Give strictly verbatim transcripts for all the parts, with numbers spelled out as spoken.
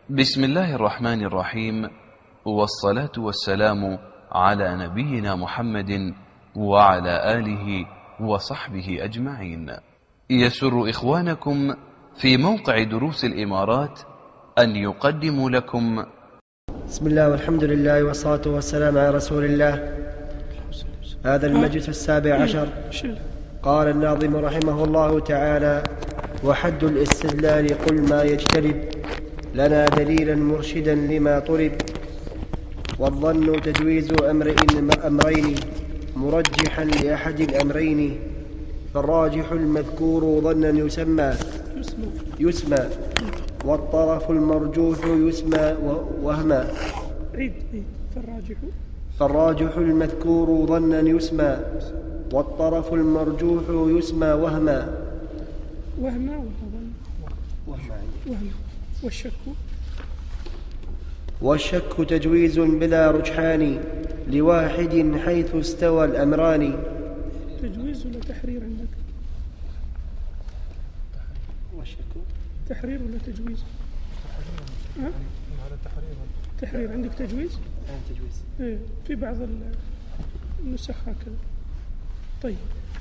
بسم الله الرحمن الرحيم، والصلاة والسلام على نبينا محمد وعلى آله وصحبه أجمعين. يسر إخوانكم في موقع دروس الإمارات أن يقدموا لكم بسم الله والحمد لله والصلاة والسلام على رسول الله. هذا المجلس السابع عشر. قال الناظم رحمه الله تعالى: وحد الاستدلال قل ما يجتلب لنا دليلا مرشدا لما طلب، والظن تجويز أمر أمرين مرجحا لأحد الأمرين، فالراجح المذكور ظنا يسمى يسمى والطرف المرجوح يسمى وهما. فالراجح فالراجح المذكور ظنا يسمى والطرف المرجوح يسمى وهما. وهما وهما والشك والشك تجويز بلا رجحان لواحد حيث استوى الأمران. تجويز ولا تحرير عندك؟ والشك تحرير ولا تجويز؟ تحرير. تحرير تحرير عندك تجويز؟ تجويز. إيه، في بعض النسخ هكذا. طيب،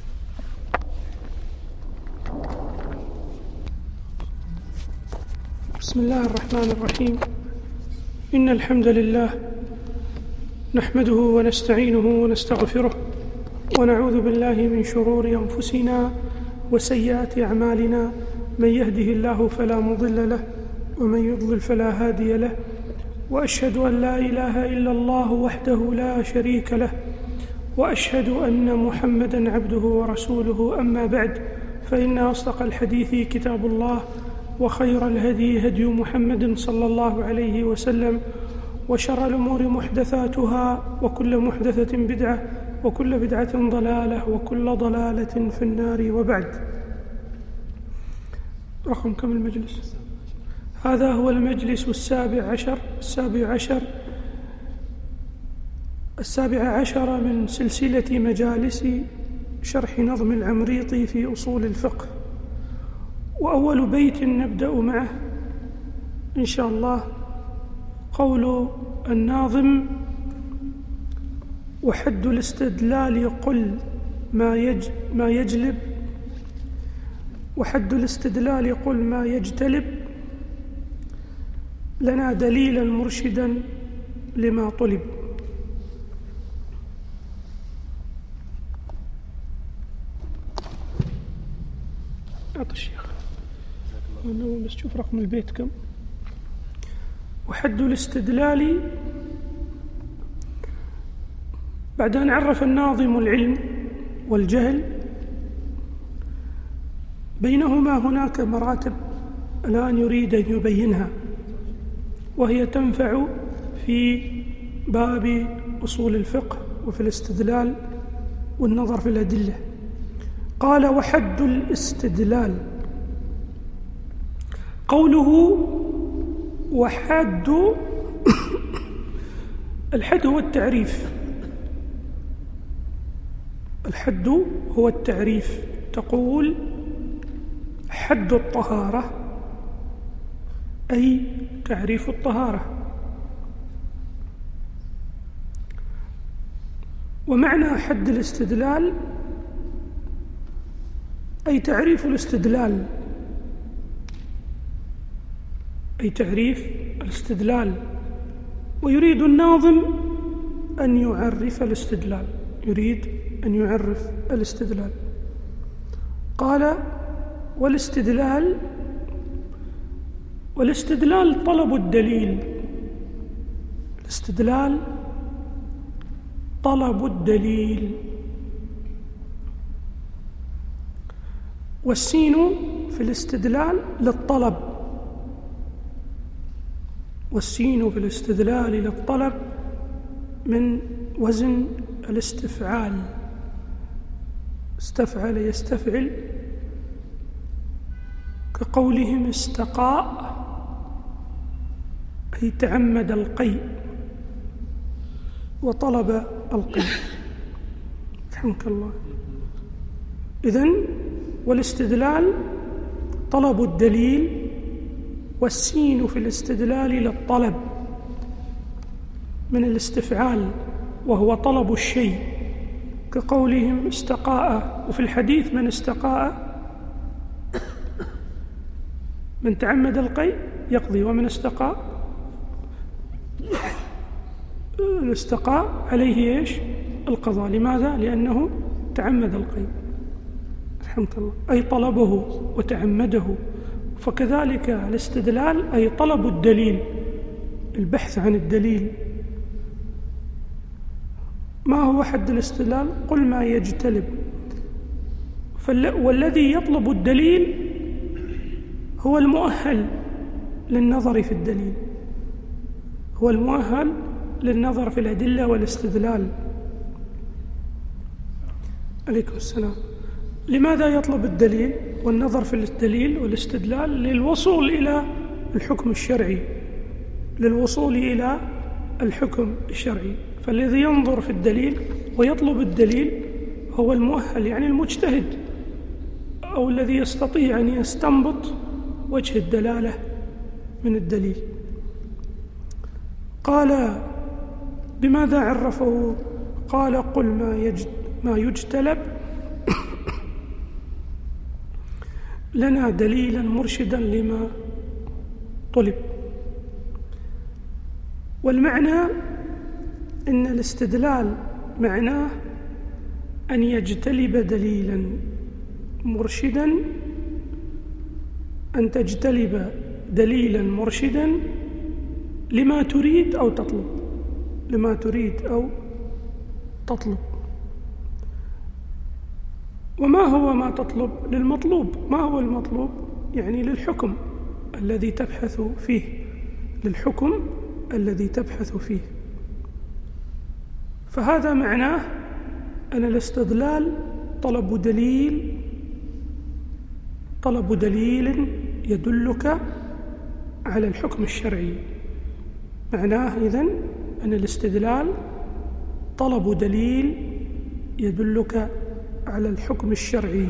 بسم الله الرحمن الرحيم. إن الحمد لله نحمده ونستعينه ونستغفره ونعوذ بالله من شرور أنفسنا وسيئات أعمالنا، من يهده الله فلا مضل له ومن يضلل فلا هادي له، وأشهد أن لا إله إلا الله وحده لا شريك له، وأشهد أن محمدًا عبده ورسوله. أما بعد، فإن أصدق الحديث كتاب الله، وخير الهدي هدي محمد صلى الله عليه وسلم، وشر الأمور محدثاتها، وكل محدثة بدعة، وكل بدعة ضلالة، وكل ضلالة في النار. وبعد. رقم كم المجلس؟ هذا هو المجلس السابع عشر السابع عشر السابع عشر من سلسلة مجالس شرح نظم العمريطي في أصول الفقه. وأول بيت نبدأ معه إن شاء الله قول الناظم: وحد الاستدلال قل ما, يج ما يجلب وحد الاستدلال قل ما يجتلب لنا دليلا مرشدا لما طلب. أعطي الشيخ أنا بس شوف رقم البيت كم. وحد الاستدلال، بعد أن عرف الناظم العلم والجهل، بينهما هناك مراتب الآن يريد أن يبينها، وهي تنفع في باب أصول الفقه وفي الاستدلال والنظر في الأدلة. قال: وحد الاستدلال. قوله وحد الحد هو التعريف. الحد هو التعريف. تقول حد الطهارة، أي تعريف الطهارة. ومعنى حد الاستدلال أي تعريف الاستدلال، أي تعريف الاستدلال. ويريد الناظم أن يعرف الاستدلال، يريد أن يعرف الاستدلال. قال: والاستدلال والاستدلال طلب الدليل. الاستدلال طلب الدليل. والسين في الاستدلال للطلب، والسين في الاستدلال للطلب من وزن الاستفعال. استفعل يستفعل، كقولهم استقاء أي تعمد القي وطلب القي. رحمك الله. إذن والاستدلال طلب الدليل والسين في الاستدلال للطلب من الاستفعال، وهو طلب الشيء، كقولهم استقاء. وفي الحديث من استقاء من تعمد القي يقضي، ومن استقاء الاستقاء عليه إيش؟ القضاء. لماذا؟ لأنه تعمد القي، رحمك الله، أي طلبه وتعمده. فكذلك الاستدلال أي طلب الدليل، البحث عن الدليل. ما هو حد الاستدلال؟ قل ما يجتلب. والذي يطلب الدليل هو المؤهل للنظر في الدليل، هو المؤهل للنظر في الأدلة والاستدلال. عليكم السلام. لماذا يطلب الدليل والنظر في الدليل والاستدلال؟ للوصول إلى الحكم الشرعي، للوصول إلى الحكم الشرعي. فالذي ينظر في الدليل ويطلب الدليل هو المؤهل، يعني المجتهد، أو الذي يستطيع أن يستنبط وجه الدلالة من الدليل. قال بماذا عرفه؟ قال قل ما, يجد ما يجتلب لنا دليلا مرشدا لما طلب. والمعنى إن الاستدلال معناه أن يجتلب دليلا مرشدا، أن تجتلب دليلا مرشدا لما تريد أو تطلب، لما تريد أو تطلب. وما هو ما تطلب؟ للمطلوب. ما هو المطلوب؟ يعني للحكم الذي تبحث فيه، للحكم الذي تبحث فيه. فهذا معناه أن الاستدلال طلب دليل، طلب دليل يدلك على الحكم الشرعي. معناه إذن أن الاستدلال طلب دليل يدلك على الحكم الشرعي.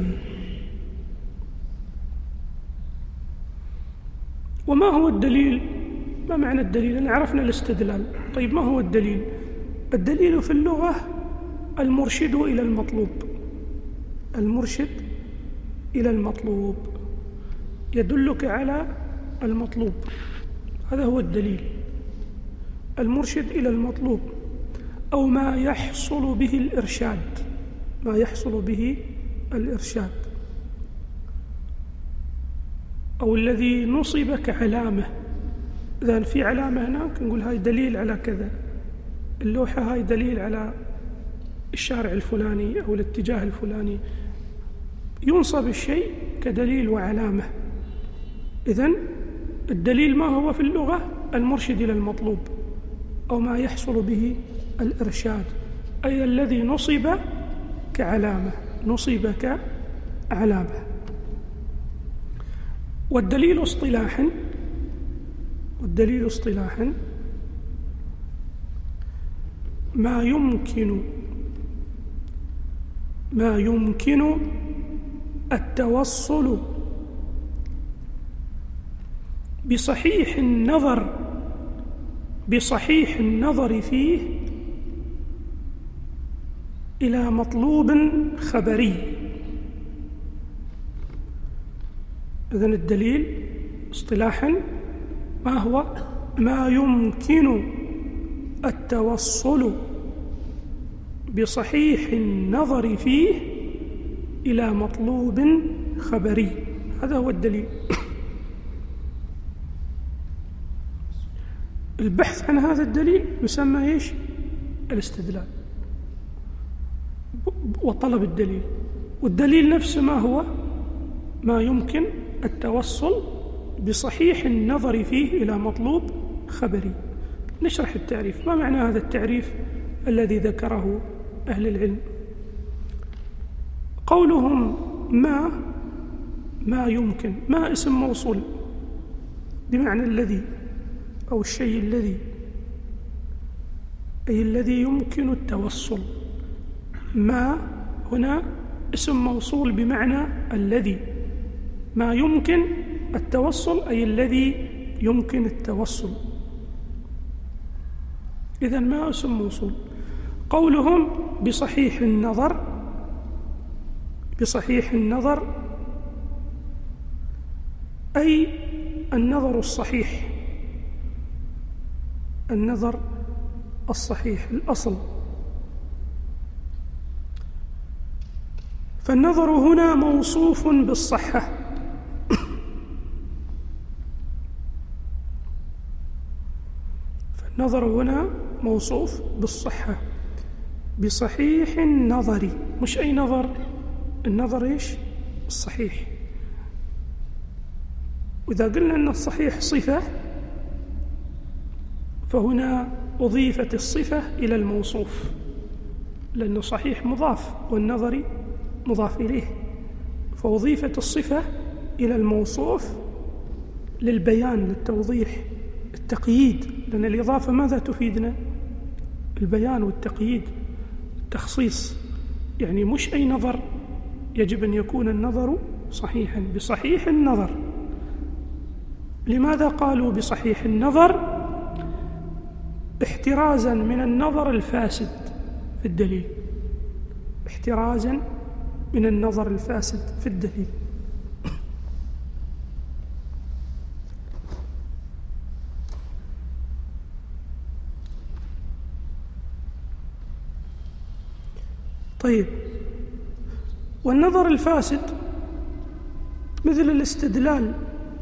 وما هو الدليل؟ ما معنى الدليل؟ أنا عرفنا الاستدلال، طيب ما هو الدليل؟ الدليل في اللغة المرشد إلى المطلوب، المرشد إلى المطلوب، يدلك على المطلوب، هذا هو الدليل، المرشد إلى المطلوب، أو ما يحصل به الإرشاد، ما يحصل به الإرشاد، أو الذي نصب كعلامة. إذا في علامة هناك نقول هاي دليل على كذا، اللوحة هاي دليل على الشارع الفلاني أو الاتجاه الفلاني، ينصب الشيء كدليل وعلامة. إذن الدليل ما هو في اللغة؟ المرشد إلى المطلوب، أو ما يحصل به الإرشاد، أي الذي نصب كعلامة، نصب كعلامة. والدليل اصطلاحا، والدليل اصطلاحا ما يمكن ما يمكن التوصل بصحيح النظر بصحيح النظر فيه إلى مطلوب خبري. إذن الدليل اصطلاحا ما هو؟ ما يمكن التوصل بصحيح النظر فيه إلى مطلوب خبري، هذا هو الدليل. البحث عن هذا الدليل يسمى إيش؟ الاستدلال وطلب الدليل. والدليل نفسه ما هو؟ ما يمكن التوصل بصحيح النظر فيه إلى مطلوب خبري. نشرح التعريف. ما معنى هذا التعريف الذي ذكره أهل العلم؟ قولهم ما ما يمكن، ما اسم موصول بمعنى الذي أو الشيء الذي، أي الذي يمكن التوصل. ما هنا اسم موصول بمعنى الذي، ما يمكن التوصل أي الذي يمكن التوصل، إذن ما اسم موصول. قولهم بصحيح النظر، بصحيح النظر أي النظر الصحيح، النظر الصحيح الأصل. فالنظر هنا موصوف بالصحة، فالنظر هنا موصوف بالصحة بصحيح النظر، مش أي نظر، النظر إيش؟ الصحيح. وإذا قلنا أن الصحيح صفة فهنا أضيفت الصفة إلى الموصوف، لأنه صحيح مضاف والنظر مضاف إليه، فأضيفت الصفة إلى الموصوف للبيان، للتوضيح، التقييد، لأن الإضافة ماذا تفيدنا؟ البيان والتقييد، التخصيص. يعني مش أي نظر، يجب أن يكون النظر صحيحا، بصحيح النظر. لماذا قالوا بصحيح النظر؟ احترازا من النظر الفاسد في الدليل، احترازا من النظر الفاسد في الدليل. طيب، والنظر الفاسد مثل الاستدلال،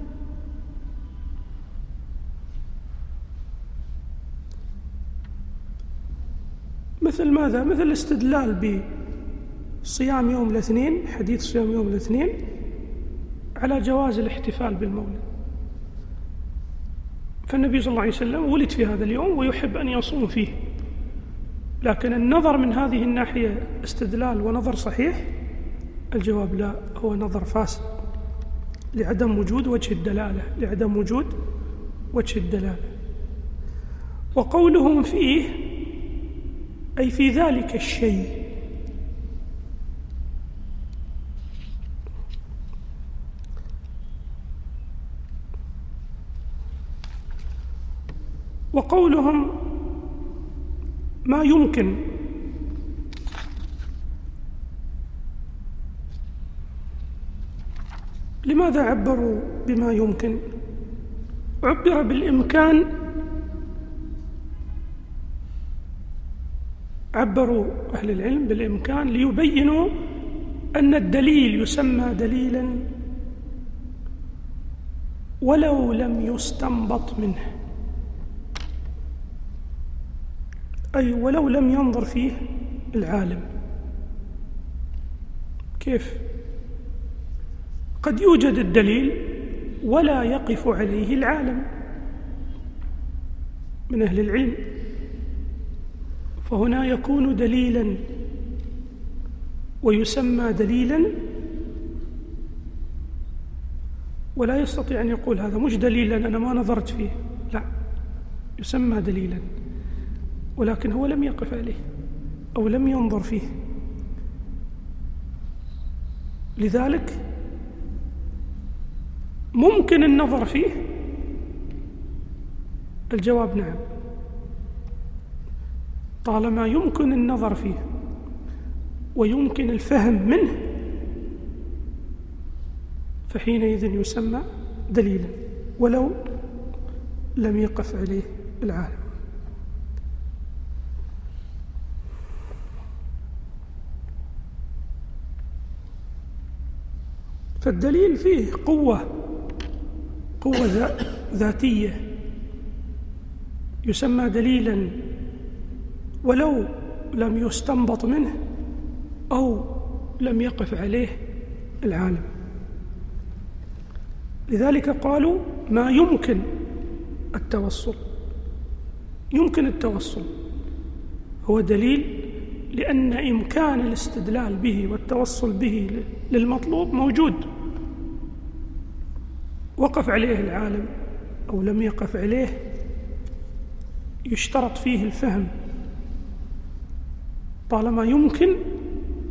مثل ماذا؟ مثل الاستدلال بصيام يوم الاثنين، حديث صيام يوم الاثنين، على جواز الاحتفال بالمولد. فالنبي صلى الله عليه وسلم ولد في هذا اليوم ويحب أن يصوم فيه، لكن النظر من هذه الناحية استدلال ونظر صحيح؟ الجواب لا، هو نظر فاسد لعدم وجود وجه الدلالة، لعدم وجود وجه الدلالة. وقولهم فيه أي في ذلك الشيء، وقولهم ما يمكن، لماذا عبروا بما يمكن؟ عبر بالإمكان، عبروا أهل العلم بالإمكان ليبينوا أن الدليل يسمى دليلا ولو لم يستنبط منه، أي ولو لم ينظر فيه العالم. كيف؟ قد يوجد الدليل ولا يقف عليه العالم من أهل العلم، فهنا يكون دليلا ويسمى دليلا، ولا يستطيع أن يقول هذا مش دليل لأن أنا ما نظرت فيه، لا، يسمى دليلا ولكن هو لم يقف عليه أو لم ينظر فيه. لذلك ممكن النظر فيه؟ الجواب نعم، طالما يمكن النظر فيه ويمكن الفهم منه فحينئذ يسمى دليلا ولو لم يقف عليه العالم. فالدليل فيه قوة، قوة ذاتية، يسمى دليلا ولو لم يستنبط منه أو لم يقف عليه العالم. لذلك قالوا ما يمكن التوصل، يمكن التوصل هو دليل لأن إمكان الاستدلال به والتوصل به للمطلوب موجود، وقف عليه العالم أو لم يقف عليه يشترط فيه الفهم، طالما يمكن،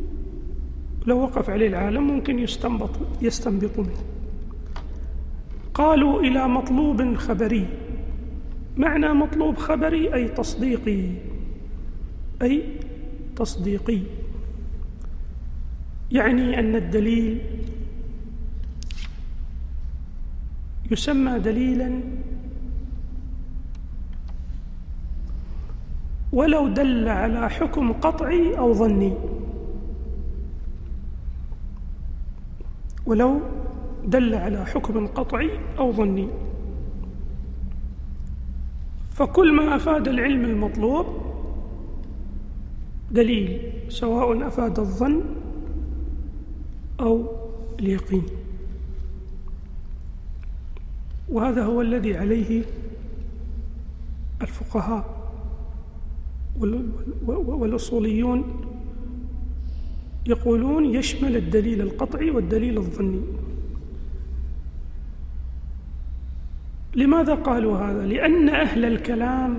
لو وقف عليه العالم ممكن يستنبط يستنبط منه. قالوا إلى مطلوب خبري. معنى مطلوب خبري أي تصديقي، أي تصديقي، يعني أن الدليل يسمى دليلا ولو دل على حكم قطعي أو ظني، ولو دل على حكم قطعي أو ظني. فكل ما أفاد العلم المطلوب دليل، سواء أفاد الظن أو اليقين. وهذا هو الذي عليه الفقهاء والأصوليون، يقولون يشمل الدليل القطعي والدليل الظني. لماذا قالوا هذا؟ لأن أهل الكلام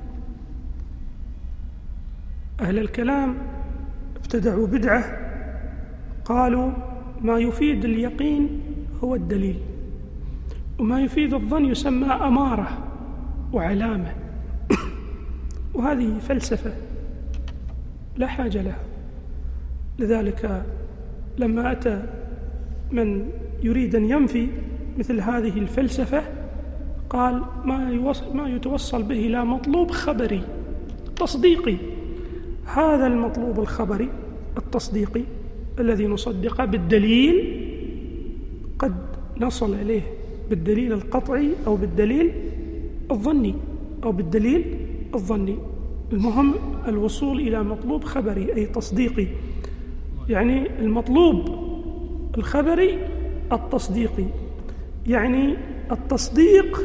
أهل الكلام ابتدعوا بدعة، قالوا ما يفيد اليقين هو الدليل، وما يفيد الظن يسمى أمارة وعلامة. وهذه فلسفة لا حاجة لها. لذلك لما أتى من يريد أن ينفي مثل هذه الفلسفة قال ما ما يتوصل به إلى مطلوب خبري تصديقي. هذا المطلوب الخبري التصديقي الذي نصدقه بالدليل قد نصل إليه بالدليل القطعي أو بالدليل الظني أو بالدليل الظني. المهم الوصول إلى مطلوب خبري أي تصديقي، يعني المطلوب الخبري التصديقي، يعني التصديق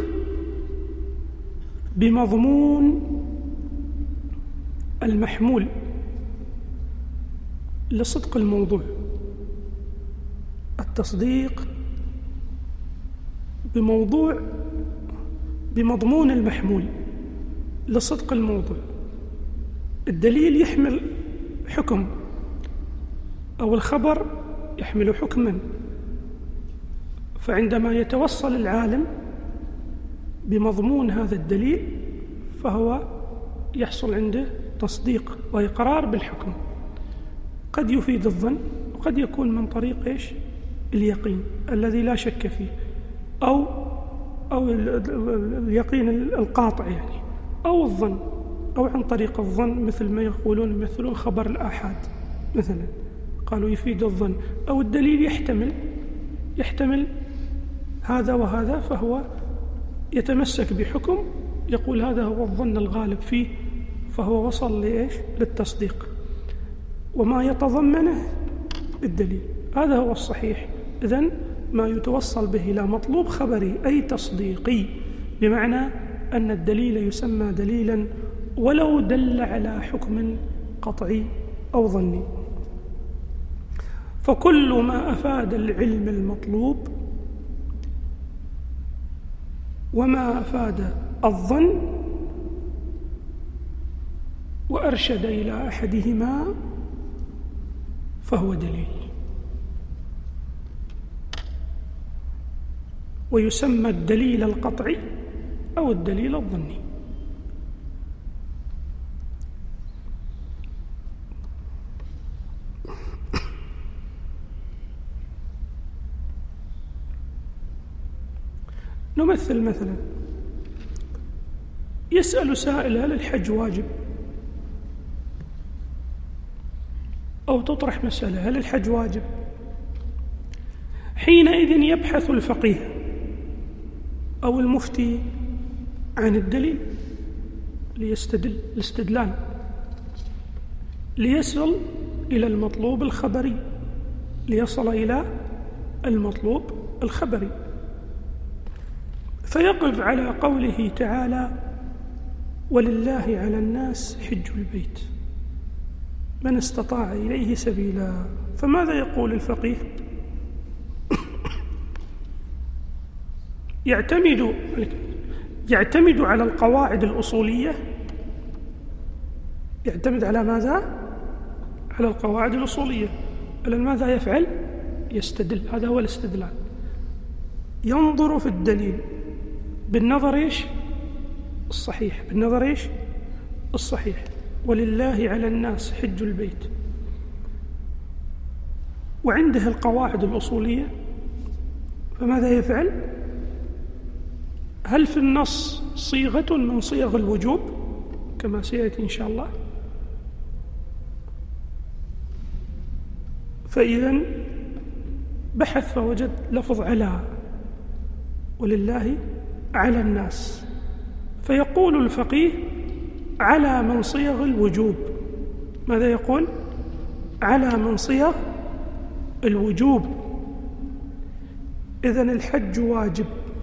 بمضمون المحمول لصدق الموضوع، التصديق بموضوع بمضمون المحمول لصدق الموضوع. الدليل يحمل حكم أو الخبر يحمل حكما، فعندما يتوصل العالم بمضمون هذا الدليل فهو يحصل عنده تصديق وإقرار بالحكم. قد يفيد الظن وقد يكون من طريق إيش؟ اليقين الذي لا شك فيه، أو أو اليقين القاطع يعني، أو الظن، أو عن طريق الظن مثل ما يقولون يمثلون خبر الآحاد مثلا، قالوا يفيد الظن، أو الدليل يحتمل يحتمل هذا وهذا، فهو يتمسك بحكم يقول هذا هو الظن الغالب فيه، فهو وصل لإيش؟ للتصديق وما يتضمنه الدليل. هذا هو الصحيح. إذن ما يتوصل به إلى مطلوب خبري أي تصديقي، بمعنى أن الدليل يسمى دليلا ولو دل على حكم قطعي أو ظني. فكل ما أفاد العلم المطلوب وما أفاد الظن وأرشد إلى أحدهما فهو دليل، ويسمى الدليل القطعي أو الدليل الظني. نمثل مثلا، يسأل سائل هل الحج واجب؟ أو تطرح مسألة هل الحج واجب؟ حينئذ يبحث الفقيه أو المفتي عن الدليل ليستدل الاستدلال ليصل إلى المطلوب الخبري ليصل إلى المطلوب الخبري فيقف على قوله تعالى ولله على الناس حج البيت من استطاع إليه سبيلا. فماذا يقول الفقيه؟ يعتمد يعتمد على القواعد الأصولية، يعتمد على ماذا؟ على القواعد الأصولية. إذن ماذا يفعل؟ يستدل. هذا هو الاستدلال. ينظر في الدليل بالنظر إيش؟ الصحيح، بالنظر إيش؟ الصحيح. ولله على الناس حج البيت. وعنده القواعد الأصولية، فماذا يفعل؟ هل في النص صيغة من صيغ الوجوب كما سيأتي إن شاء الله؟ فإذا بحث فوجد لفظ على، ولله على الناس، فيقول الفقيه على من صيغ الوجوب. ماذا يقول؟ على من صيغ الوجوب. إذن الحج واجب.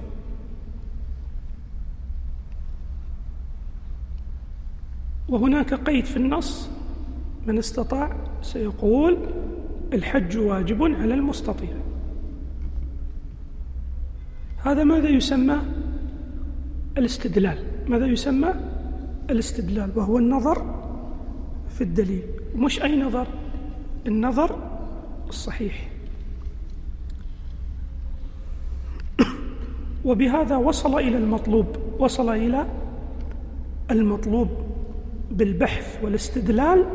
وهناك قيد في النص: من استطاع، سيقول الحج واجب على المستطيع. هذا ماذا يسمى؟ الاستدلال. ماذا يسمى؟ الاستدلال، وهو النظر في الدليل. مش أي نظر، النظر الصحيح. وبهذا وصل إلى المطلوب، وصل إلى المطلوب بالبحث والاستدلال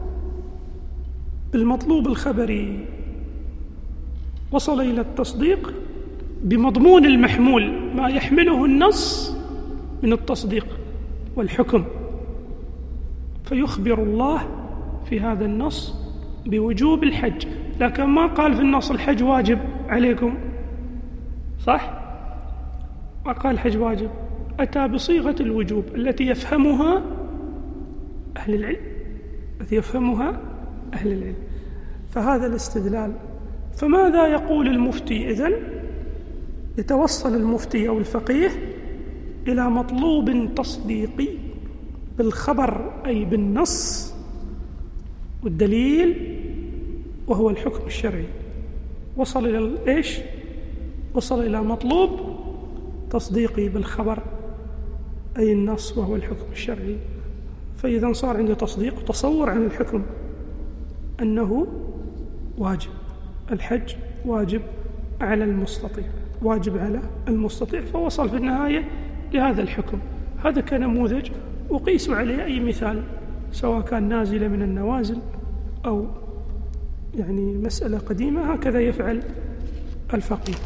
بالمطلوب الخبري. وصل إلى التصديق بمضمون المحمول، ما يحمله النص من التصديق والحكم. فيخبر الله في هذا النص بوجوب الحج، لكن ما قال في النص الحج واجب عليكم، صح؟ ما قال الحج واجب، أتى بصيغة الوجوب التي يفهمها أهل العلم، التي يفهمها أهل العلم. فهذا الاستدلال. فماذا يقول المفتي إذن؟ يتوصل المفتي أو الفقيه إلى مطلوب تصديقي بالخبر، أي بالنص والدليل، وهو الحكم الشرعي. وصل إلى إيش؟ وصل إلى مطلوب تصديقي بالخبر، أي النص، وهو الحكم الشرعي. فإذا صار عنده تصديق وتصور عن الحكم أنه واجب، الحج واجب على المستطيع، واجب على المستطيع، فوصل في النهاية لهذا الحكم. هذا كنموذج، وقيس عليه أي مثال، سواء كان نازلة من النوازل أو يعني مسألة قديمة، هكذا يفعل الفقيه.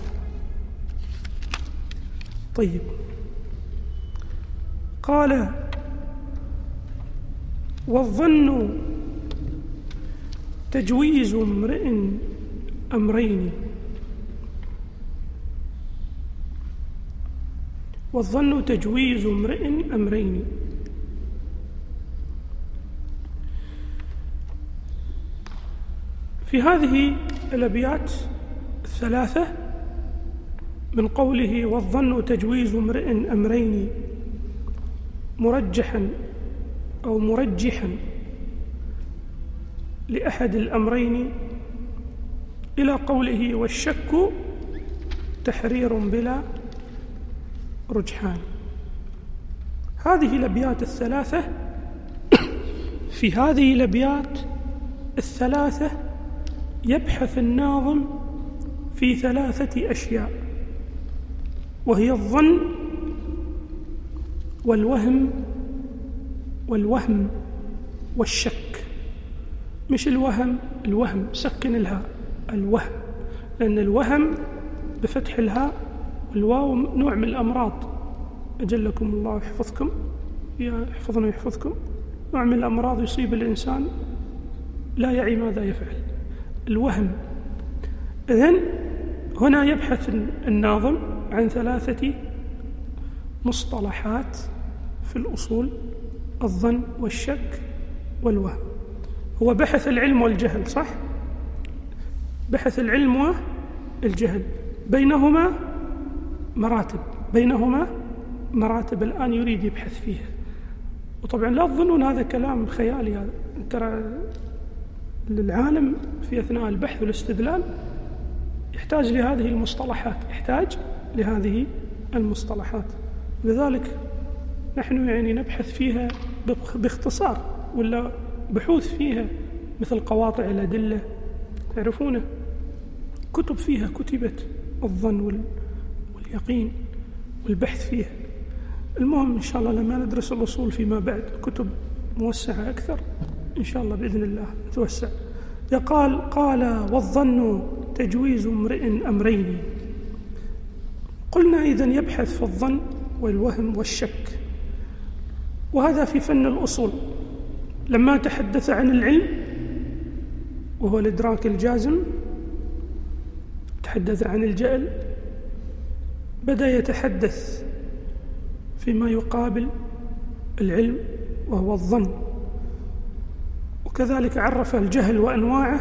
طيب، قال: والظن تجويز امرئ أمرين. والظن تجويز امرئ أمرين. في هذه الأبيات الثلاثة من قوله: والظن تجويز امرئ أمرين، مرجحا أو مرجحا لأحد الأمرين، إلى قوله: والشك تحرير بلا رجحان. هذه الأبيات الثلاثة في هذه الأبيات الثلاثة يبحث الناظم في ثلاثة أشياء، وهي الظن والوهم والوهم والشك. مش الوهم، الوهم سكن الهاء، الوهم، لأن الوهم بفتح الهاء والواو نوع من الأمراض، أجلكم الله يحفظكم، يحفظنا ويحفظكم. نوع من الأمراض يصيب الإنسان لا يعي ماذا يفعل، الوهم. إذن هنا يبحث الناظم عن ثلاثة مصطلحات في الأصول: الظن والشك والوهم. هو بحث العلم والجهل، صح؟ بحث العلم والجهل، بينهما مراتب، بينهما مراتب الآن يريد يبحث فيها. وطبعا لا تظنون هذا كلام خيالي، هذا ترى العالم في أثناء البحث والاستدلال يحتاج لهذه المصطلحات، يحتاج لهذه المصطلحات. لذلك نحن يعني نبحث فيها باختصار، ولا بحوث فيها مثل قواطع الأدلة، تعرفونه، كتب فيها كتبت الظن اليقين والبحث فيها. المهم إن شاء الله لما ندرس الأصول فيما بعد كتب موسعة أكثر إن شاء الله بإذن الله نتوسع. يقال قال والظن تجويز امرئ أمرين. قلنا إذن يبحث في الظن والوهم والشك، وهذا في فن الأصول. لما تحدث عن العلم وهو الإدراك الجازم، تحدث عن الجهل، بدأ يتحدث فيما يقابل العلم وهو الظن، وكذلك عرف الجهل وأنواعه،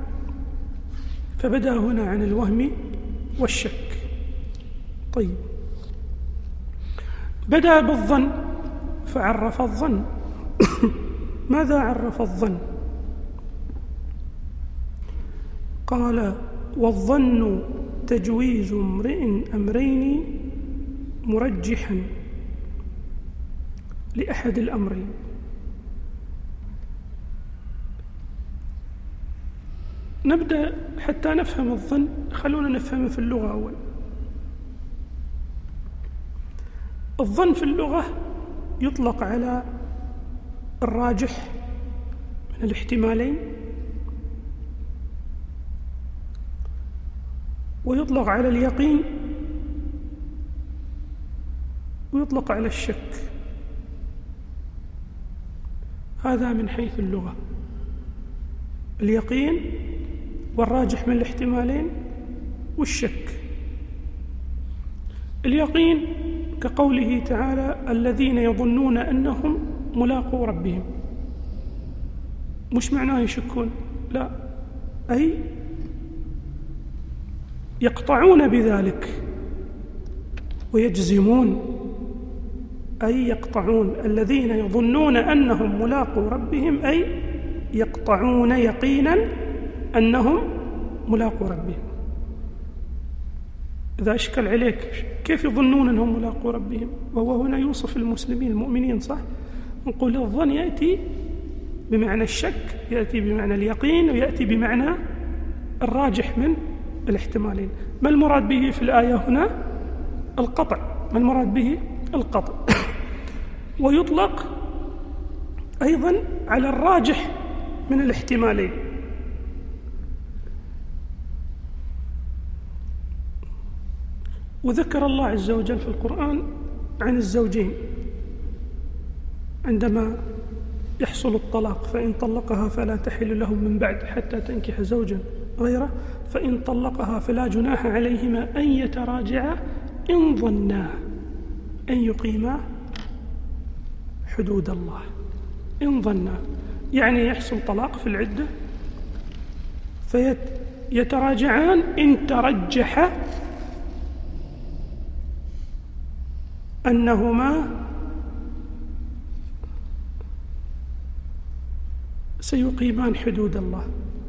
فبدأ هنا عن الوهم والشك. طيب، بدأ بالظن فعرف الظن. ماذا عرف الظن؟ قال والظن تجويز امرئ أمرين مرجحا لأحد الأمرين. نبدأ حتى نفهم الظن، خلونا نفهمه في اللغة أول. الظن في اللغة يطلق على الراجح من الاحتمالين، ويطلق على اليقين، ويطلق على الشك. هذا من حيث اللغة، اليقين والراجح من الاحتمالين والشك. اليقين كقوله تعالى الذين يظنون أنهم ملاقو ربهم. مش معناه يشكون، لا، أي يقطعون بذلك ويجزمون، أي يقطعون. الذين يظنون أنهم ملاقو ربهم أي يقطعون يقينا أنهم ملاقو ربهم. إذا أشكل عليك كيف يظنون أنهم ملاقو ربهم، وهو هنا يوصف المسلمين المؤمنين، صح؟ نقول الظن يأتي بمعنى الشك، يأتي بمعنى اليقين، ويأتي بمعنى الراجح من الاحتمالين. ما المراد به في الآية هنا؟ القطع. ما المراد به؟ القطع. ويطلق أيضا على الراجح من الاحتمالين. وذكر الله عز وجل في القرآن عن الزوجين عندما يحصل الطلاق، فإن طلقها فلا تحل له من بعد حتى تنكح زوجا غيره، فإن طلقها فلا جناح عليهما أن يتراجعا إن ظنا أن يقيما حدود الله. إن ظنا يعني يحصل طلاق في العدة، فيتراجعان إن ترجح أنهما سيقيمان حدود الله.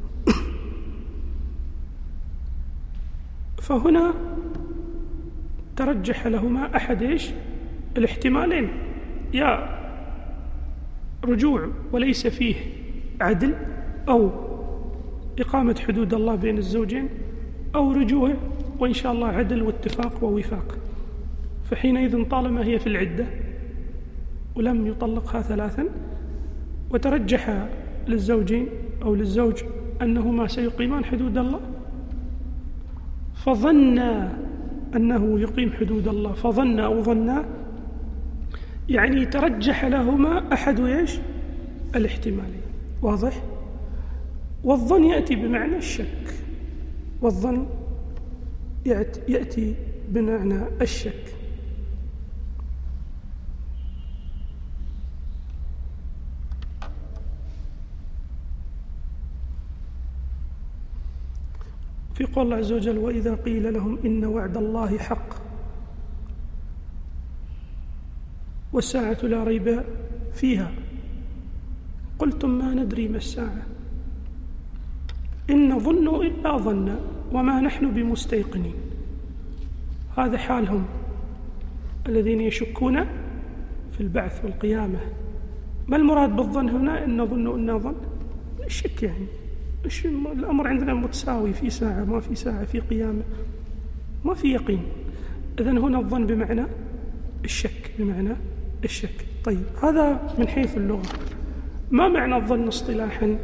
فهنا ترجح لهما أحد إيش؟ الاحتمالين، يا رجوع وليس فيه عدل، أو إقامة حدود الله بين الزوجين، أو رجوع وإن شاء الله عدل واتفاق ووفاق. فحينئذ طالما هي في العدة ولم يطلقها ثلاثا، وترجح للزوجين أو للزوج أنهما سيقيمان حدود الله، فظن أنه يقيم حدود الله، فظن أو ظنا يعني ترجح لهما أحد إيش؟ الاحتمالين. واضح؟ والظن يأتي بمعنى الشك، والظن يأتي بمعنى الشك. في قول الله عز وجل وإذا قيل لهم إن وعد الله حق والساعة لا ريب فيها قلتم ما ندري ما الساعة إن نظن إلا ظنا وما نحن بمستيقنين. هذا حالهم الذين يشكون في البعث والقيامة. ما المراد بالظن هنا؟ إن نظن إن ظن الشك، يعني الأمر عندنا متساوي، في ساعة ما في ساعة، في قيامة ما في يقين. إذن هنا الظن بمعنى الشك، بمعنى الشك. طيب هذا من حيث اللغة. ما معنى الظن اصطلاحا؟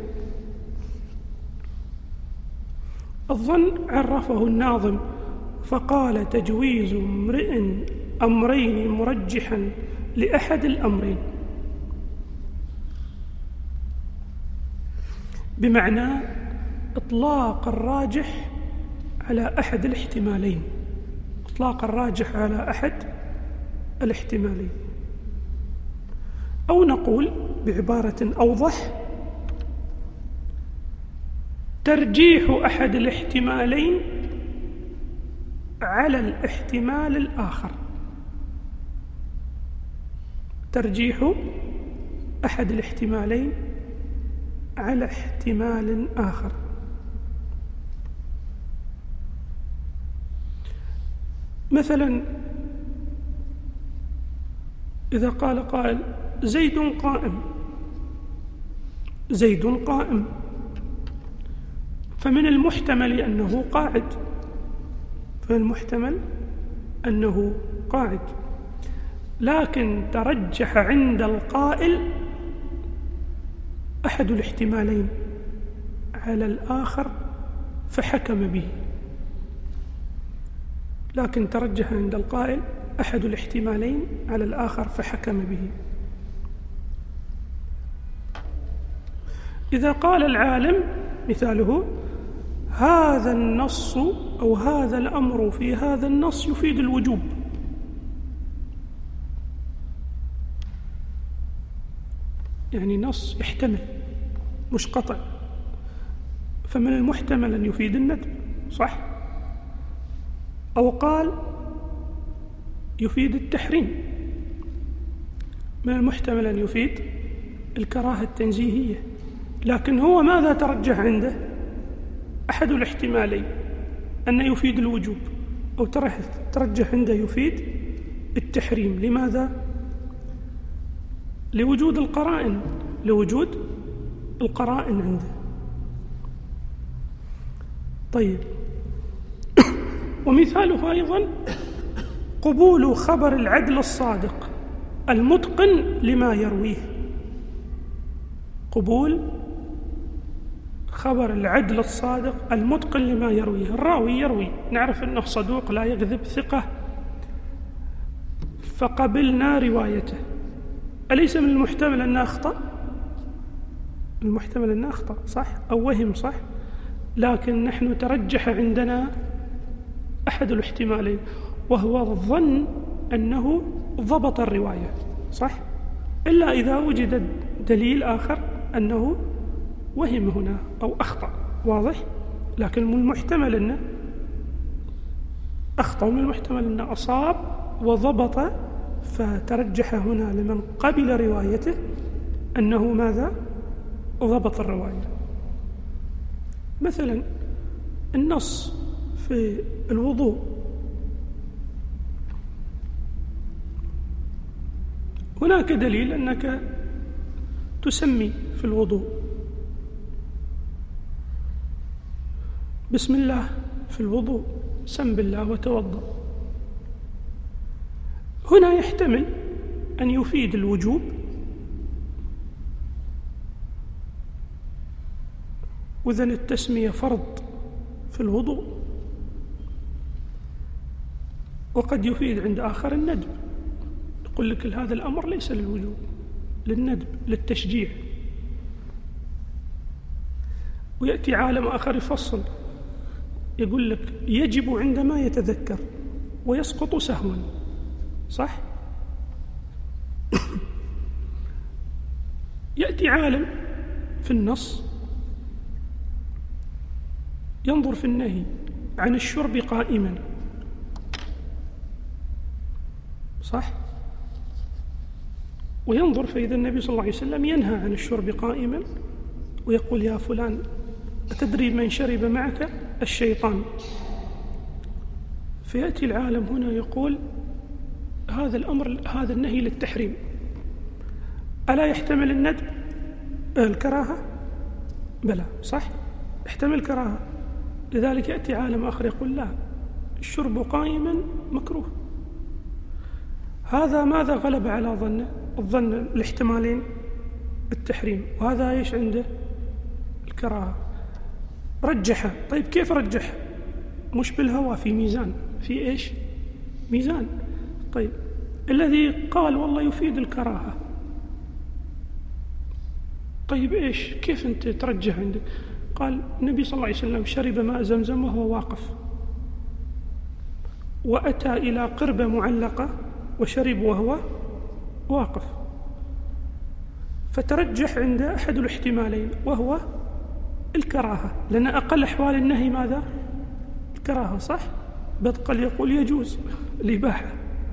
الظن عرفه الناظم فقال تجويز امرئ أمرين مرجحا لأحد الأمرين، بمعنى إطلاق الراجح على أحد الاحتمالين، إطلاق الراجح على أحد الاحتمالين. أو نقول بعبارة أوضح ترجيح أحد الاحتمالين على الاحتمال الآخر، ترجيح أحد الاحتمالين على احتمال آخر. مثلا إذا قال قائل زيد قائم، زيد قائم، فمن المحتمل أنه قاعد، فالمحتمل أنه قاعد، لكن ترجح عند القائل أحد الاحتمالين على الآخر فحكم به، لكن ترجح عند القائل أحد الاحتمالين على الآخر فحكم به. إذا قال العالم مثاله هذا النص أو هذا الأمر في هذا النص يفيد الوجوب، يعني نص يحتمل مش قطع، فمن المحتمل أن يفيد الندب، صح؟ أو قال يفيد التحريم، من المحتمل أن يفيد الكراهة التنزيهية، لكن هو ماذا ترجح عنده؟ أحد الاحتمالين أن يفيد الوجوب، أو ترجح عنده يفيد التحريم. لماذا؟ لوجود القرائن، لوجود القرائن عنده. طيب ومثاله أيضا قبول خبر العدل الصادق المتقن لما يرويه، قبول خبر العدل الصادق المتقن لما يرويه. الراوي يروي، نعرف أنه صدوق لا يكذب ثقة، فقبلنا روايته، أليس من المحتمل أنه أخطأ؟ المحتمل أنه أخطأ، صح؟ أو وهم، صح؟ لكن نحن ترجح عندنا أحد الاحتمالين، وهو الظن أنه ضبط الرواية، صح؟ إلا إذا وجد دليل آخر أنه وهم هنا أو أخطأ، واضح؟ لكن من المحتمل أنه أخطأ، ومن المحتمل أنه أصاب وضبط، فترجح هنا لمن قبل روايته أنه ماذا؟ ضبط الرواية. مثلا النص في الوضوء، هناك دليل أنك تسمي في الوضوء بسم الله في الوضوء، سم بالله وتوضأ، هنا يحتمل أن يفيد الوجوب وإذن التسمية فرض في الوضوء، وقد يفيد عند آخر الندب، يقول لك هذا الأمر ليس للوجوب، للندب، للتشجيع. ويأتي عالم آخر يفصل، يقول لك يجب عندما يتذكر ويسقط سهوا، صح؟ يأتي عالم في النص ينظر في النهي عن الشرب قائما، صح؟ وينظر فإذا النبي صلى الله عليه وسلم ينهى عن الشرب قائما ويقول يا فلان أتدري من شرب معك؟ الشيطان. فيأتي العالم هنا يقول هذا الأمر، هذا النهي للتحريم، ألا يحتمل الندب الكراهة؟ بلى، صح؟ يحتمل كراهة. لذلك يأتي عالم آخر يقول لا، الشرب قائما مكروه، هذا ماذا غلب على ظنه؟ الظن الاحتمالين التحريم، وهذا ايش عنده؟ الكراهة. رجحه. طيب كيف رجح؟ مش بالهوى، في ميزان، في ايش؟ ميزان. طيب الذي قال والله يفيد الكراهة، طيب ايش؟ كيف انت ترجح عندك؟ قال النبي صلى الله عليه وسلم شرب ماء زمزم وهو واقف، وأتى إلى قربة معلقة وشرب وهو واقف، فترجح عند أحد الاحتمالين وهو الكراهة، لأن أقل أحوال النهي ماذا؟ الكراهة، صح؟ بقل يقول يجوز الإباحة،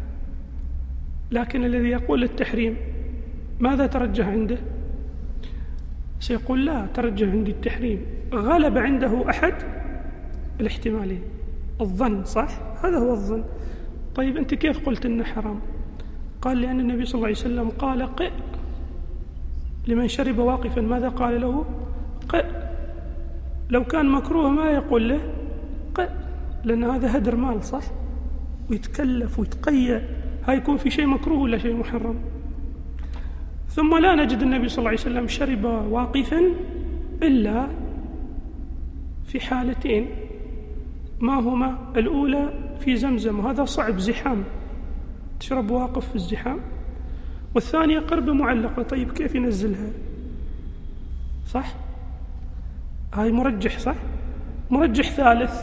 لكن الذي يقول التحريم ماذا ترجح عنده؟ سيقول لا، ترجح عندي التحريم، غلب عنده أحد الاحتمالين، الظن، صح؟ هذا هو الظن. طيب أنت كيف قلت إنه حرام؟ قال لأن النبي صلى الله عليه وسلم قال قئ لمن شرب واقفا، ماذا قال له؟ قئ. لو كان مكروه ما يقول له قئ، لأن هذا هدر مال، صح؟ ويتكلف ويتقيأ، هاي يكون في شيء مكروه ولا شيء محرم؟ ثم لا نجد النبي صلى الله عليه وسلم شرب واقفا إلا في حالتين، ما هما؟ الأولى في زمزم، وهذا صعب، زحام، تشرب واقف في الزحام، والثانية قربة معلقة. طيب كيف ينزلها؟ صح؟ هاي مرجح، صح؟ مرجح ثالث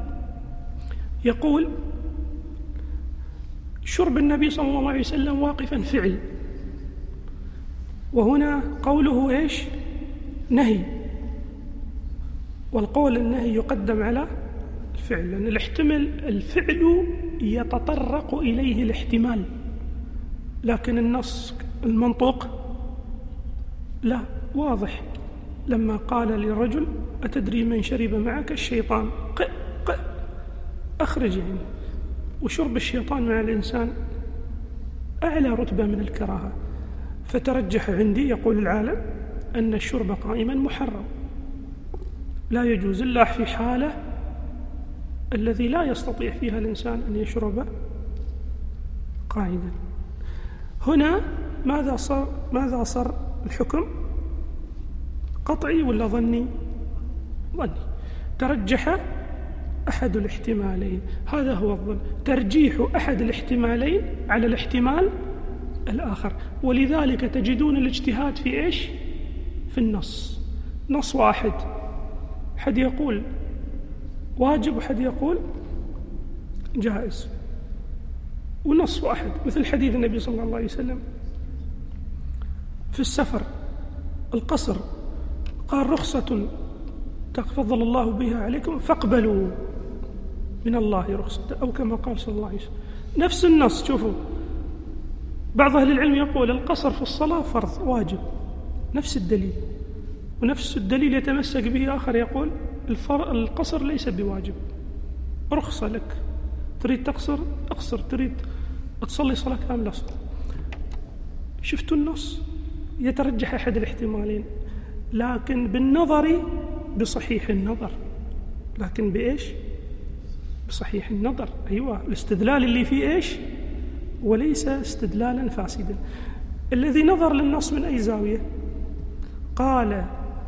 يقول شرب النبي صلى الله عليه وسلم واقفا فعل، وهنا قوله إيش؟ نهي، والقول النهي يقدم على الفعل، لأن الاحتمال الفعل يتطرق إليه الاحتمال، لكن النص المنطوق لا، واضح. لما قال للرجل أتدري من شرب معك؟ الشيطان. قئ قئ، أخرج يعني. وشرب الشيطان مع الإنسان أعلى رتبة من الكراهة، فترجح عندي، يقول العالم، أن الشرب قائما محرم، لا يجوز إلا في حالة الذي لا يستطيع فيها الإنسان أن يشرب قاعدا. هنا ماذا صار؟ ماذا صار الحكم؟ قطعي ولا ظني؟ ظني. ترجح أحد الاحتمالين، هذا هو الظن، ترجيح أحد الاحتمالين على الاحتمال الآخر. ولذلك تجدون الاجتهاد في إيش؟ في النص، نص واحد، حد يقول واجب وحد يقول جائز، ونص واحد، مثل حديث النبي صلى الله عليه وسلم في السفر القصر، قال رخصة تفضل الله بها عليكم فاقبلوا من الله رخصة، أو كما قال صلى الله عليه وسلم. نفس النص. شوفوا، بعض أهل العلم يقول القصر في الصلاة فرض واجب، نفس الدليل، ونفس الدليل يتمسك به آخر يقول القصر ليس بواجب، رخصة لك، تريد تقصر اقصر، تريد تصلي صلاة كاملة صلاة. شفتوا النص؟ يترجح أحد الاحتمالين، لكن بالنظر، بصحيح النظر، لكن بإيش؟ بصحيح النظر. أيوة، الاستدلال اللي فيه إيش؟ وليس استدلالا فاسدا. الذي نظر للنص من أي زاوية؟ قال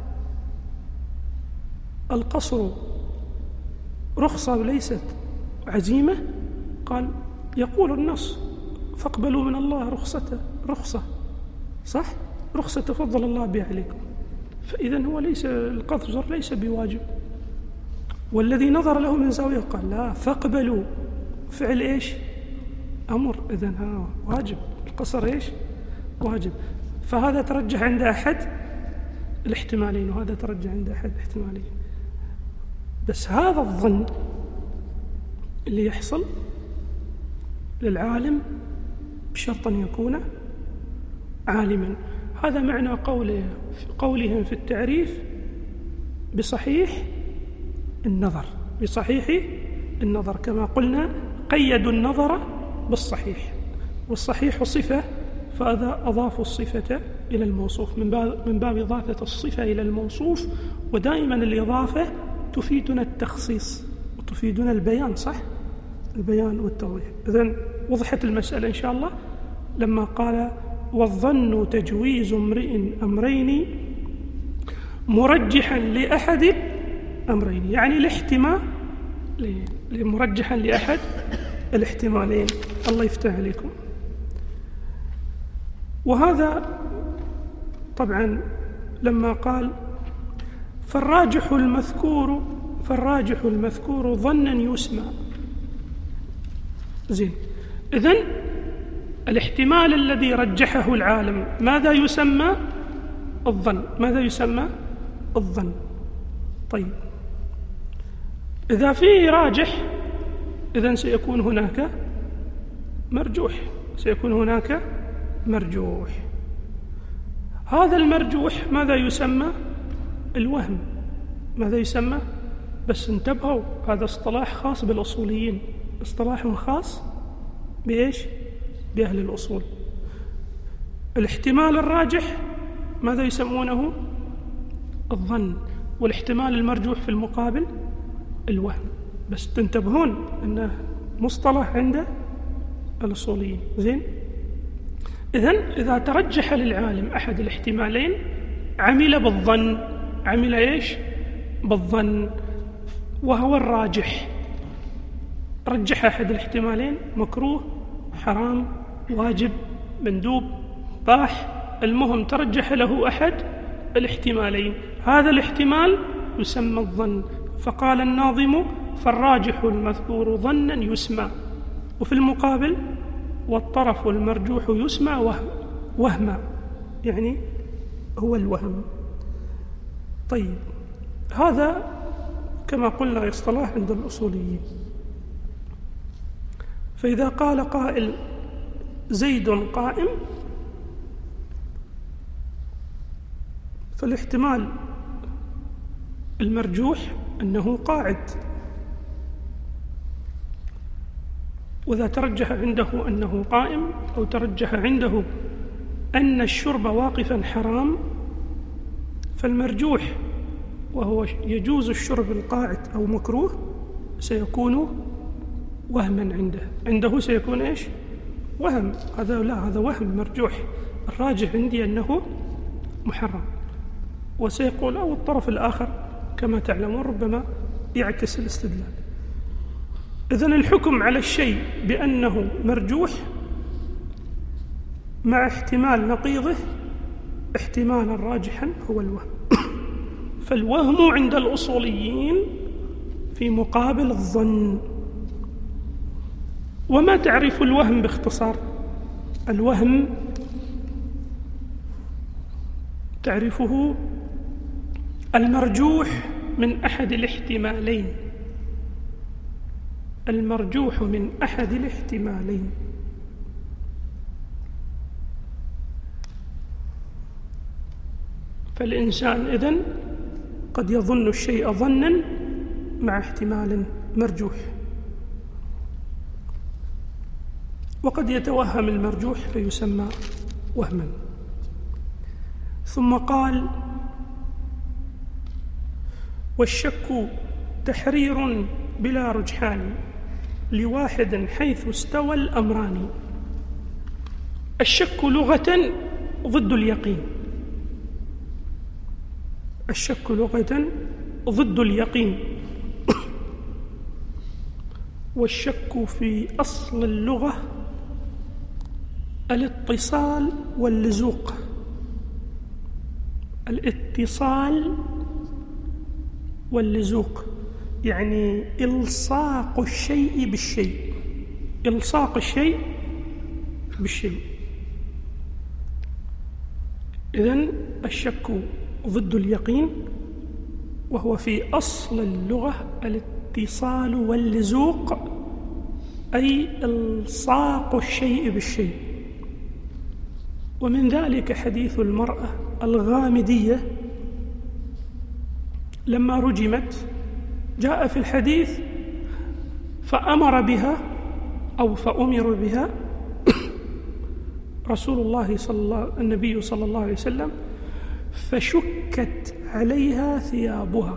القصر رخصة ليست عزيمة، قال يقول النص فاقبلوا من الله رخصة، رخصة، صح؟ رخصة تفضل الله بها عليكم، فإذا هو ليس القصر ليس بواجب. والذي نظر له من زاوية قال لا، فاقبلوا فعل إيش؟ أمر، إذن ها واجب، القصر إيش؟ واجب. فهذا ترجح عند أحد الاحتمالين، وهذا ترجح عند أحد الاحتمالين. بس هذا الظن اللي يحصل للعالم بشرط أن يكون عالما. هذا معنى قوله قولهم في التعريف بصحيح النظر، بصحيح النظر، كما قلنا قيدوا النظر بالصحيح، والصحيح صفة، فإذا أضافوا الصفة إلى الموصوف من باب, من باب إضافة الصفة إلى الموصوف، ودائما الإضافة تفيدنا التخصيص وتفيدنا البيان، صح؟ البيان والتوضيح. إذن وضحت المسألة إن شاء الله. لما قال والظن تجويز امرئ أمرين مرجحا لأحد أمرين، يعني الاحتمال مرجحا لأحد الاحتمالين. الله يفتح عليكم. وهذا طبعا لما قال فالراجح المذكور فالراجح المذكور ظنا يسمى. زين، إذن الاحتمال الذي رجحه العالم ماذا يسمى؟ الظن. ماذا يسمى؟ الظن. طيب، إذا فيه راجح إذن سيكون هناك مرجوح، سيكون هناك مرجوح. هذا المرجوح ماذا يسمى؟ الوهم. ماذا يسمى؟ بس انتبهوا، هذا اصطلاح خاص بالأصوليين، اصطلاح خاص بإيش؟ بأهل الأصول. الاحتمال الراجح ماذا يسمونه؟ الظن. والاحتمال المرجوح في المقابل الوهم. بس تنتبهون أنه مصطلح عند الأصوليين. زين، إذن إذا ترجح للعالم أحد الاحتمالين عمل بالظن. عمل إيش؟ بالظن، وهو الراجح. رجح أحد الاحتمالين، مكروه، حرام، واجب، مندوب، باح، المهم ترجح له أحد الاحتمالين، هذا الاحتمال يسمى الظن. فقال الناظم فالراجح المذكور ظنا يسمى، وفي المقابل والطرف المرجوح يسمى وهم وهما، يعني هو الوهم. طيب، هذا كما قلنا اصطلاح عند الأصوليين. فإذا قال قائل زيد قائم، فالاحتمال المرجوح أنه قاعد، وإذا ترجح عنده أنه قائم أو ترجح عنده أن الشرب واقفا حرام، فالمرجوح وهو يجوز الشرب القاعد أو مكروه سيكون وهما عنده عنده سيكون إيش؟ وهم. هذا لا، هذا وهم مرجوح. الراجح عندي أنه محرم. وسيقول أو الطرف الآخر كما تعلمون ربما يعكس الاستدلال. إذن الحكم على الشيء بأنه مرجوح مع احتمال نقيضه احتمالا راجحا هو الوهم. فالوهم عند الأصوليين في مقابل الظن. وما تعرف الوهم باختصار؟ الوهم تعرفه المرجوح من أحد الاحتمالين، المرجوح من أحد الاحتمالين. فالإنسان إذن قد يظن الشيء ظنا مع احتمال مرجوح، وقد يتوهم المرجوح فيسمى وهما. ثم قال والشك تحرير بلا رجحان لواحد حيث استوى الأمران. الشك لغة ضد اليقين، الشك لغة ضد اليقين. والشك في أصل اللغة الاتصال واللزوق، الاتصال واللزوق يعني إلصاق الشيء بالشيء، إلصاق الشيء بالشيء. إذن الشك ضد اليقين، وهو في أصل اللغة الاتصال واللزوق، أي إلصاق الشيء بالشيء. ومن ذلك حديث المرأة الغامدية لما رجمت، جاء في الحديث فأمر بها أو فأمر بها رسول الله صلى الله النبي صلى الله عليه وسلم، فشكت عليها ثيابها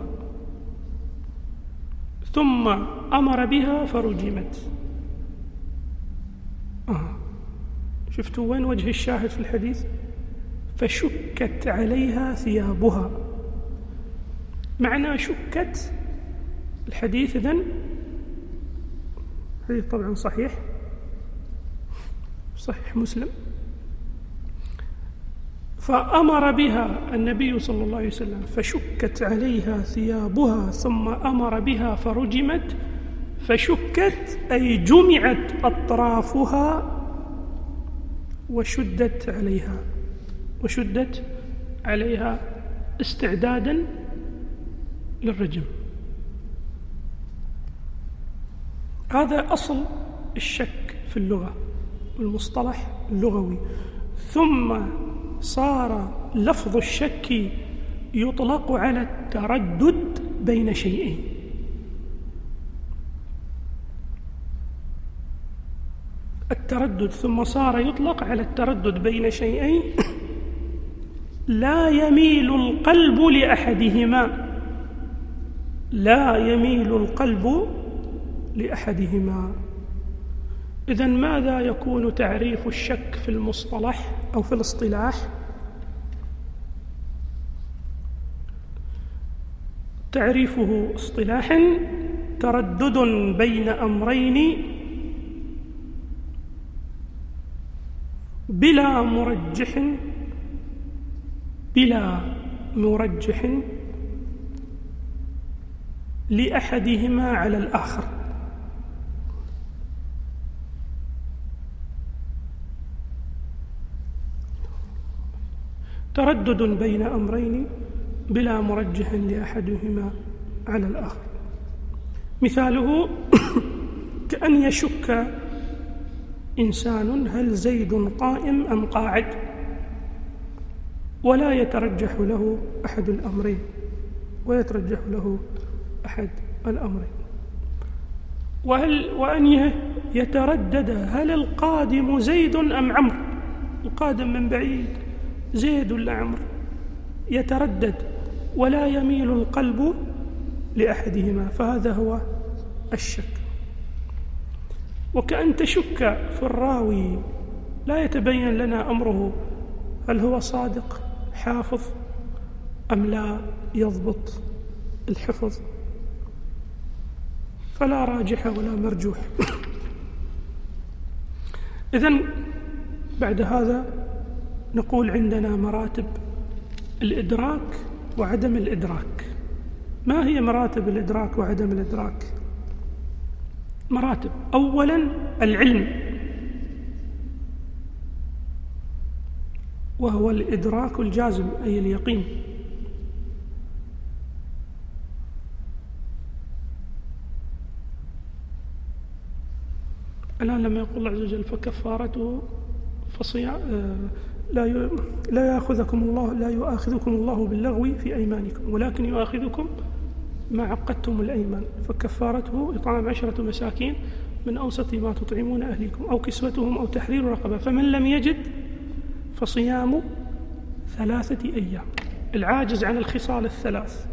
ثم أمر بها فرجمت. آه. شفتوا وين وجه الشاهد في الحديث؟ فشكت عليها ثيابها. معنى شكت الحديث إذن حديث طبعا صحيح صحيح مسلم. فأمر بها النبي صلى الله عليه وسلم فشكت عليها ثيابها ثم أمر بها فرجمت. فشكت أي جمعت أطرافها وشدت عليها وشدت عليها استعدادا للرجم. هذا أصل الشك في اللغة والمصطلح اللغوي. ثم صار لفظ الشك يطلق على التردد بين شيئين. التردد ثم صار يطلق على التردد بين شيئين لا يميل القلب لأحدهما لا يميل القلب لأحدهما. إذن ماذا يكون تعريف الشك في المصطلح أو في الاصطلاح؟ تعريفه اصطلاحا تردد بين أمرين بلا مرجح بلا مرجح لأحدهما على الآخر. تردد بين أمرين بلا مرجح لأحدهما على الآخر. مثاله كأن يشك إنسان هل زيد قائم أم قاعد ولا يترجح له أحد الأمرين ويترجح له أحد الأمرين. وهل وأن يتردد هل القادم زيد أم عمرو، القادم من بعيد زيد ولا عمرو، يتردد ولا يميل القلب لأحدهما، فهذا هو الشك. وكأن تشك في الراوي لا يتبين لنا أمره هل هو صادق حافظ أم لا يضبط الحفظ، فلا راجح ولا مرجوح. إذن بعد هذا نقول عندنا مراتب الإدراك وعدم الإدراك. ما هي مراتب الإدراك وعدم الإدراك؟ مراتب: أولاً العلم، وهو الإدراك الجازم أي اليقين. الآن لما يقول الله عز وجل فكفارته فصيام لا لا يأخذكم الله لا يؤاخذكم الله باللغو في أيمانكم ولكن يؤاخذكم ما عقدتم الأيمان، فكفارته إطعام عشرة مساكين من أوسط ما تطعمون أهليكم أو كسوتهم أو تحرير رقبة، فمن لم يجد فصيام ثلاثة أيام. العاجز عن الخصال الثلاث،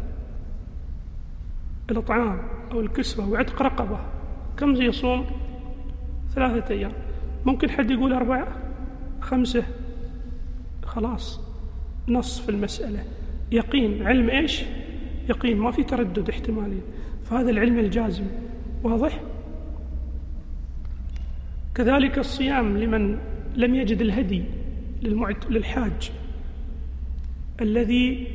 الإطعام أو الكسوة وعتق رقبة، كم يصوم؟ ثلاثة أيام. ممكن حد يقول أربعة خمسة، خلاص نص في المسألة، يقين، علم إيش؟ يقين، ما في تردد احتمالي، فهذا العلم الجازم. واضح؟ كذلك الصيام لمن لم يجد الهدي للمعت... للحاج الذي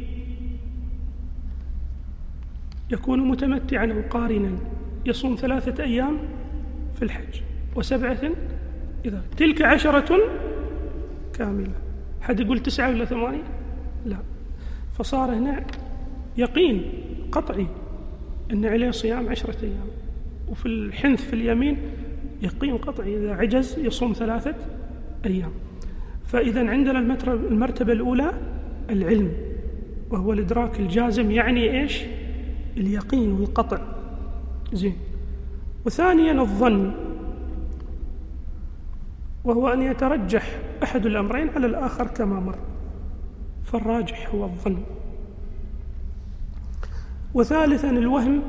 يكون متمتعا أو قارنا، يصوم ثلاثة أيام في الحج وسبعة إذا تلك عشرة كاملة. حد يقول تسعة ولا ثمانية؟ لا، فصار هنا يقين قطعي أن عليه صيام عشرة أيام. وفي الحنث في اليمين يقين قطعي إذا عجز يصوم ثلاثة أيام. فإذا عندنا المرتبة الأولى العلم، وهو الإدراك الجازم، يعني إيش؟ اليقين والقطع. زين. وثانيا الظن، وهو أن يترجح أحد الأمرين على الآخر كما مر، فالراجح هو الظن. وثالثا الوهم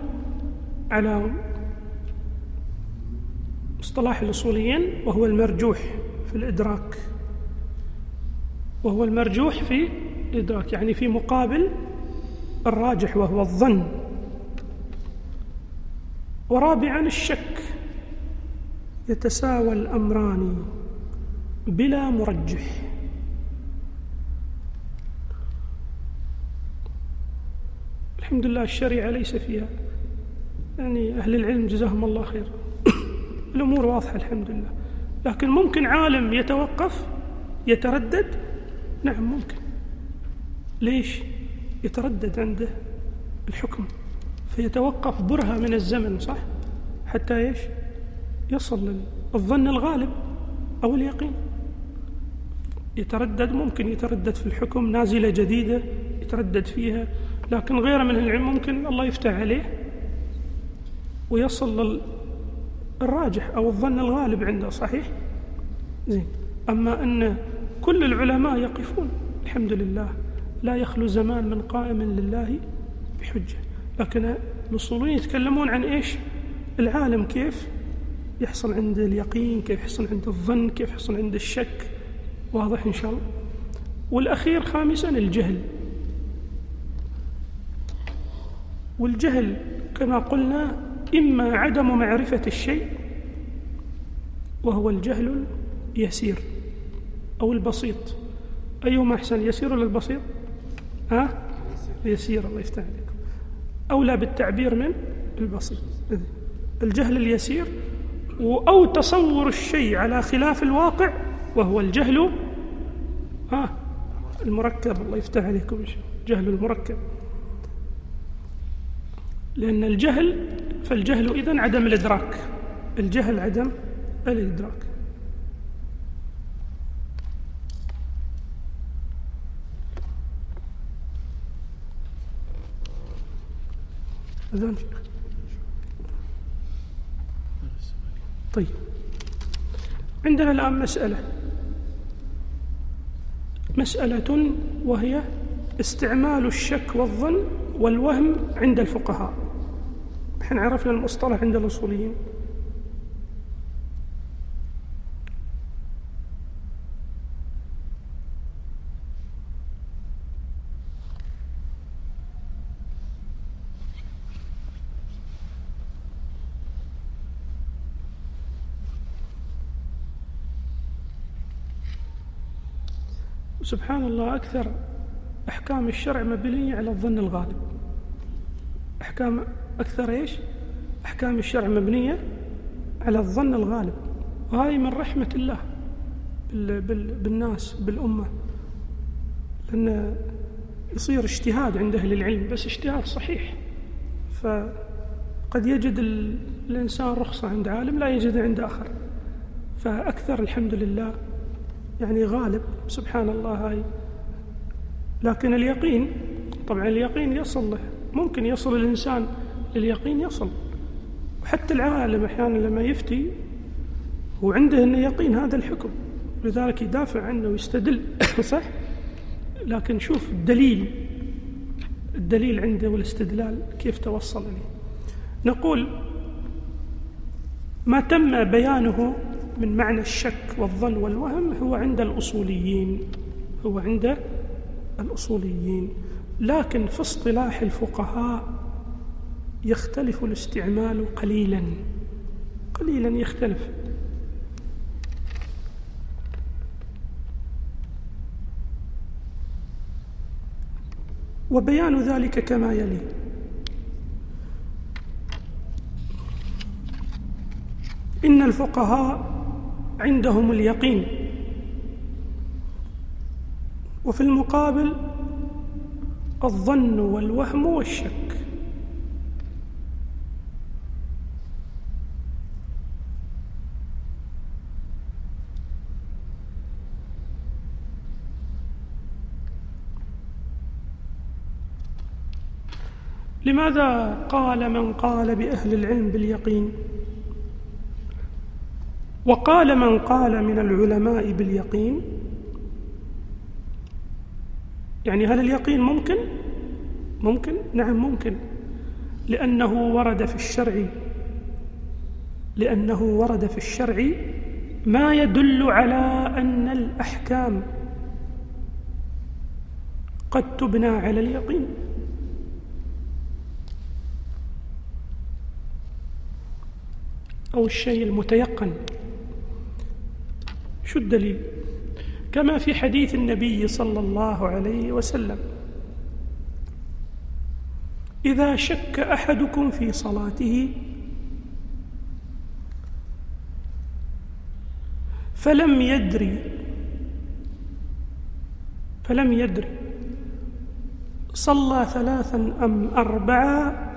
على مصطلح الأصوليين، وهو المرجوح في الإدراك، وهو المرجوح في الإدراك، يعني في مقابل الراجح وهو الظن. ورابعا الشك، يتساوى الأمران بلا مرجح. الحمد لله الشريعة ليس فيها، يعني أهل العلم جزاهم الله خير الأمور واضحة الحمد لله. لكن ممكن عالم يتوقف يتردد، نعم ممكن. ليش؟ يتردد عنده الحكم فيتوقف برهة من الزمن، صح؟ حتى إيش؟ يصل للظن الغالب أو اليقين. يتردد، ممكن يتردد في الحكم، نازلة جديدة يتردد فيها، لكن غيره من العلم ممكن الله يفتح عليه ويصل للراجح أو الظن الغالب عنده، صحيح؟ زين. أما أن كل العلماء يقفون الحمد لله، لا يخلو زمان من قائم لله بحجة. لكن الأصوليين يتكلمون عن إيش؟ العالم كيف يحصل عند اليقين، كيف يحصل عند الظن، كيف يحصل عند الشك. واضح إن شاء الله. والأخير خامسا الجهل. والجهل كما قلنا إما عدم معرفة الشيء وهو الجهل اليسير أو البسيط. أيهما أحسن، يسير ولا البسيط؟ ها؟ يسير، الله يفتح عليكم. أولى بالتعبير من البسيط. الجهل اليسير أو تصور الشيء على خلاف الواقع وهو الجهل ها المركب، الله يفتح عليكم، جهل المركب. لأن الجهل فالجهل إذن عدم الإدراك، الجهل عدم الإدراك. أذان. طيب، عندنا الآن مسألة مسألة وهي استعمال الشك والظن والوهم عند الفقهاء. نحن عرفنا المصطلح عند الأصوليين. سبحان الله، أكثر أحكام الشرع مبنية على الظن الغالب. أحكام أكثر إيش؟ أحكام الشرع مبنية على الظن الغالب، وهذه من رحمة الله بالناس بالأمة، لأن يصير اجتهاد عند أهل العلم، بس اجتهاد صحيح. فقد يجد الإنسان رخصة عند عالم لا يجد عند آخر، فأكثر الحمد لله يعني غالب، سبحان الله. هاي لكن اليقين طبعا اليقين يصل له، ممكن يصل الإنسان لليقين يصل، وحتى العالم أحيانا لما يفتي هو عنده أنه يقين هذا الحكم، لذلك يدافع عنه ويستدل صح. لكن شوف الدليل الدليل عنده والاستدلال كيف توصل إليه. نقول ما تم بيانه من معنى الشك والظن والوهم هو عند الأصوليين هو عند الأصوليين لكن في اصطلاح الفقهاء يختلف الاستعمال قليلا قليلا يختلف. وبيان ذلك كما يلي: إن الفقهاء عندهم اليقين، وفي المقابل الظن والوهم والشك. لماذا قال من قال بأهل العلم باليقين، وقال من قال من العلماء باليقين؟ يعني هل اليقين ممكن؟ ممكن؟ نعم ممكن، لأنه ورد في الشرع لأنه ورد في الشرع ما يدل على أن الأحكام قد تبنى على اليقين. أو الشيء المتيقن. شو الدليل؟ كما في حديث النبي صلى الله عليه وسلم: إذا شك أحدكم في صلاته فلم يدري فلم يدري صلى ثلاثا أم أربعة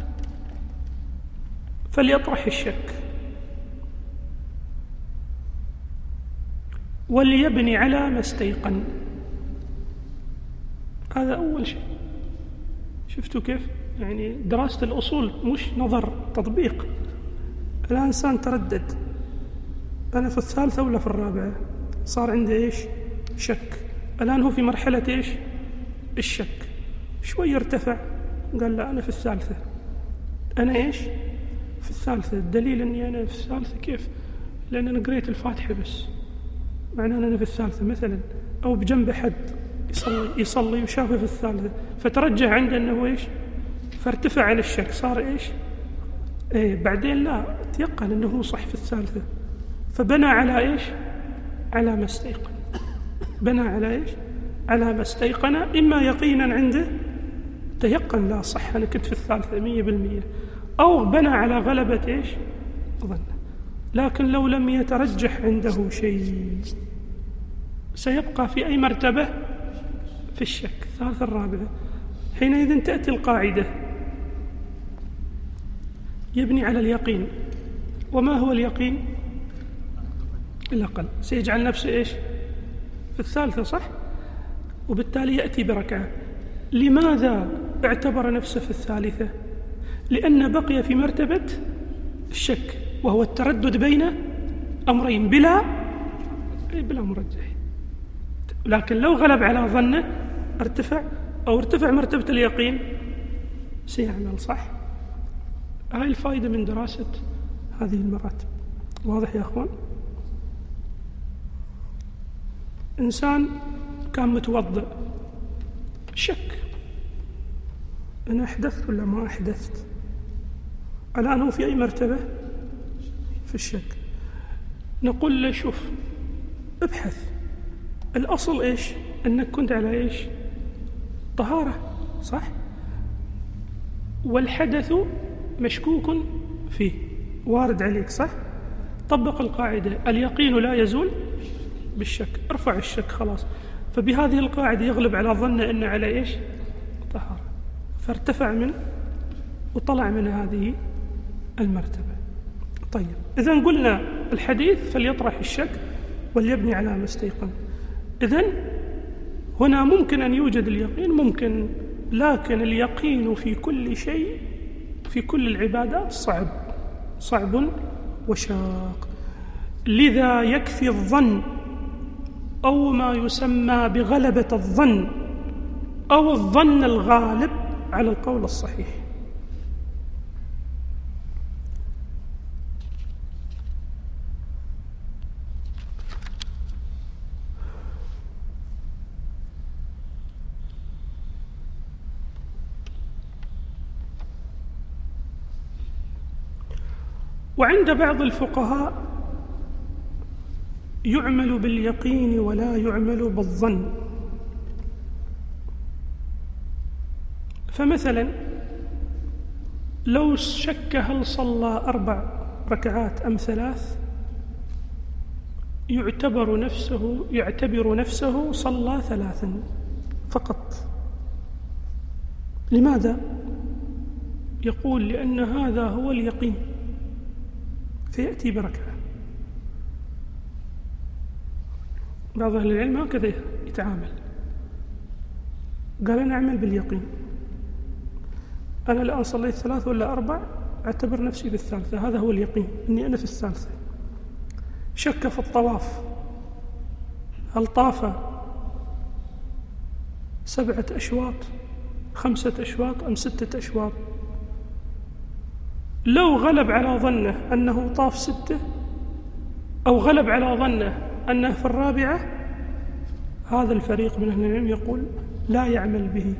فليطرح الشك وليبني على ما استيقن. هذا أول شيء. شفتوا كيف؟ يعني دراسة الأصول مش نظر، تطبيق. الإنسان تردد، أنا في الثالثة ولا في الرابعة؟ صار عنده إيش؟ شك. الآن هو في مرحلة إيش؟ الشك. شوي ارتفع، قال لا أنا في الثالثة. أنا إيش؟ في الثالثة. الدليل أني أنا في الثالثة كيف؟ لأن أنا قريت الفاتحة بس، معناه أنا في الثالثة مثلا. أو بجنب حد يصلي يصلي وشافه في الثالثة، فترجح عنده أنه إيش؟ فارتفع عن الشك، صار إيش؟ إيه. بعدين لا، تيقن أنه هو صح في الثالثة، فبنى على إيش؟ على ما استيقن. بنى على إيش؟ على ما استيقن، إما يقينا عنده تيقن لا صح أنا كنت في الثالثة مية بالمية، أو بنى على غلبة إيش؟ ظن. لكن لو لم يترجح عنده شيء سيبقى في أي مرتبة؟ في الشك، الثالثة الرابعة. حينئذ تأتي القاعدة: يبني على اليقين. وما هو اليقين؟ الأقل. سيجعل نفسه إيش؟ في الثالثة، صح؟ وبالتالي يأتي بركعة. لماذا اعتبر نفسه في الثالثة؟ لأن بقي في مرتبة الشك، وهو التردد بين أمرين بلا بلا مرجح. لكن لو غلب على ظنه ارتفع، أو ارتفع مرتبة اليقين، سيعمل صح. هاي الفائدة من دراسة هذه المراتب. واضح يا أخوان؟ إنسان كان متوضئ، شك أنا أحدثت ولا ما أحدثت. الآن هو في أي مرتبة؟ في الشك. نقول له شوف، ابحث. الأصل إيش؟ أنك كنت على إيش؟ طهارة، صح؟ والحدث مشكوك فيه، وارد عليك، صح؟ طبق القاعدة: اليقين لا يزول بالشك. ارفع الشك خلاص. فبهذه القاعدة يغلب على ظن أن على إيش؟ طهارة، فارتفع من وطلع من هذه المرتبة. طيب، إذن قلنا الحديث فليطرح الشك وليبني على ما استيقن. إذن هنا ممكن أن يوجد اليقين، ممكن، لكن اليقين في كل شيء في كل العبادات صعب صعب وشاق. لذا يكفي الظن، أو ما يسمى بغلبة الظن، أو الظن الغالب على القول الصحيح. وعند بعض الفقهاء يعمل باليقين ولا يعمل بالظن. فمثلا لو شك هل صلى أربع ركعات أم ثلاث، يعتبر نفسه يعتبر نفسه صلى ثلاثا فقط. لماذا؟ يقول لأن هذا هو اليقين، فيأتي بركعة. بعض أهل العلم هكذا يتعامل، قال أنا أعمل باليقين، أنا الآن صليت ثلاث ولا أربع، أعتبر نفسي بالثالثة، هذا هو اليقين أني أنا في الثالثة. شك في الطواف، هل طاف سبعة أشواط خمسة أشواط أم ستة أشواط؟ لو غلب على ظنه أنه طاف ستة أو غلب على ظنه أنه في الرابعة، هذا الفريق من أهل العلم يقول لا يعمل به،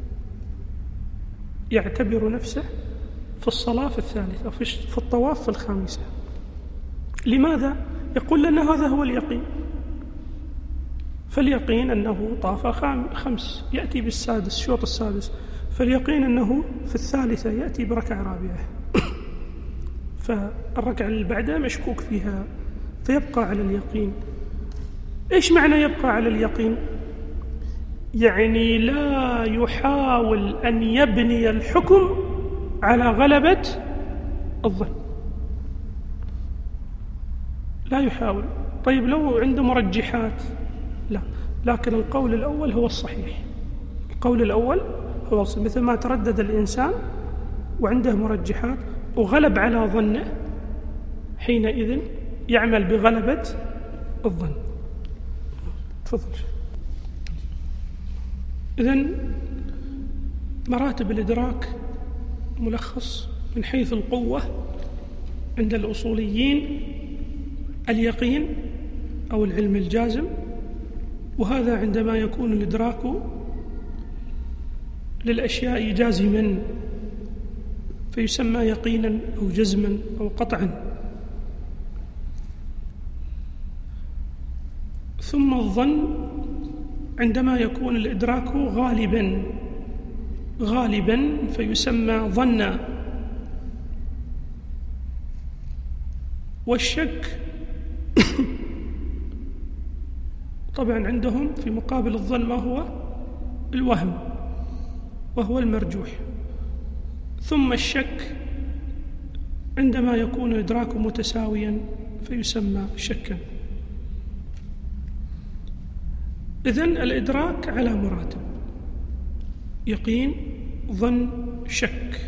يعتبر نفسه في الصلاة في الثالثة، في الطواف في الخامسة. لماذا؟ يقول لأن هذا هو اليقين، فاليقين أنه طاف خمس يأتي بالسادس الشوط السادس، فاليقين أنه في الثالثة يأتي بركعة رابعة، فالركعة اللي بعدها مشكوك فيها، فيبقى على اليقين. إيش معنى يبقى على اليقين؟ يعني لا يحاول أن يبني الحكم على غلبة الظن، لا يحاول. طيب لو عنده مرجحات؟ لا، لكن القول الأول هو الصحيح، القول الأول هو الصحيح. مثل ما تردد الإنسان وعنده مرجحات وغلب على ظنه، حينئذ يعمل بغلبة الظن. تفضل. إذن مراتب الإدراك ملخص من حيث القوة عند الأصوليين: اليقين أو العلم الجازم، وهذا عندما يكون الإدراك للأشياء جازما فيسمى يقينا أو جزما أو قطعا. ثم الظن عندما يكون الإدراك غالبا غالبا فيسمى ظنا. والشك طبعا عندهم في مقابل الظن ما هو؟ الوهم، وهو المرجوح. ثم الشك عندما يكون الإدراك متساويا فيسمى شكا. إذن الإدراك على مراتب: يقين، ظن، شك.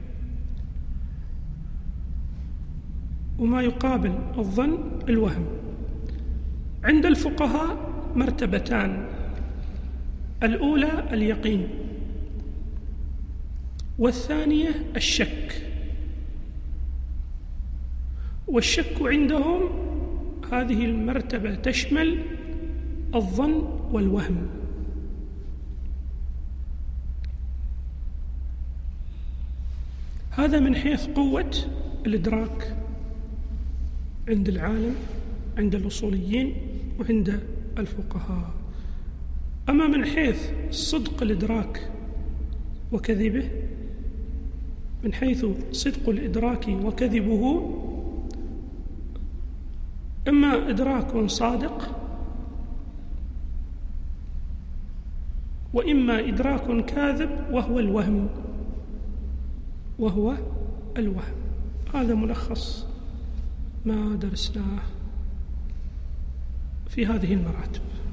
وما يقابل الظن الوهم. عند الفقهاء مرتبتان: الأولى اليقين، والثانية الشك. والشك عندهم هذه المرتبة تشمل الظن والوهم. هذا من حيث قوة الإدراك عند العالم، عند الأصوليين وعند الفقهاء. أما من حيث صدق الإدراك وكذبه، من حيث صدق الإدراك وكذبه، إما إدراك صادق وإما إدراك كاذب وهو الوهم وهو الوهم. هذا ملخص ما درسناه في هذه المراتب.